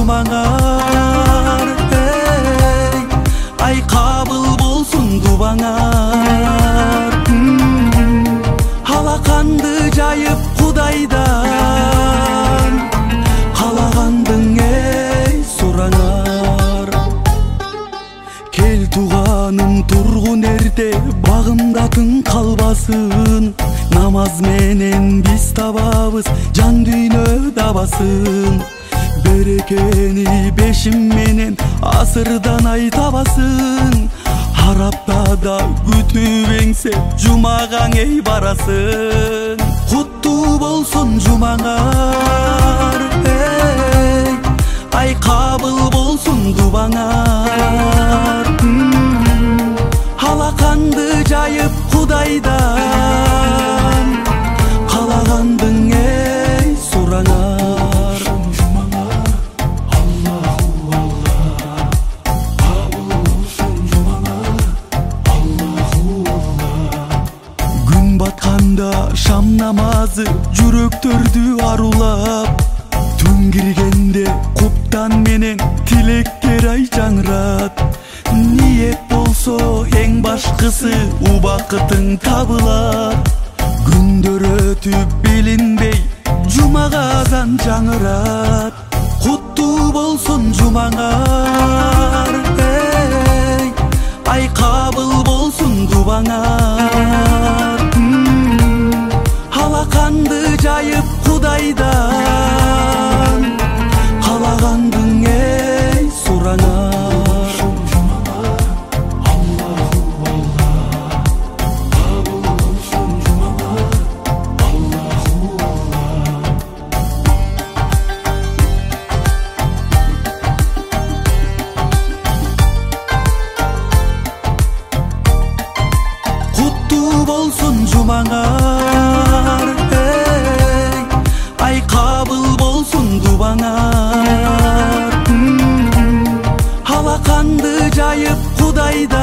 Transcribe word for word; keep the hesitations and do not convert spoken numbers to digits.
жумаңар, эй, ай кабыл болсун дубаңар. Алаканды жайып Кудайдан, калагандың эй сураңар. Кел туганым тургун эрте, багымдатын калбасын, намаз менен биз табабыз жан дүйнө дабасын. Берекени бешим менен асырдан ай табасын, Арапта да күтүп эңсеп жумагаң эй барасын. Куттуу болсун жумаңар, эй, ай кабыл болсун дубаңар. Алаканды жайып Кудайдан, калагандың эй сураңар. Күн батканда шам намазы жүрөктөрдү арулап, түн киргенде куптан менен тилектер ай жаңырат. Ниет болсо эң башкысы убакытың табылат. Күндөр өтүп билинбей жумага азан жаңырат. Куттуу болсун жумаңар, эй, ай кабыл болсун дубаңар. Алаканды жайып Кудайдан, калагандың эй сураңар. Болсун жумаңар, эй, ай кабыл болсун дубаңар. Алаканды жайып Кудайдан,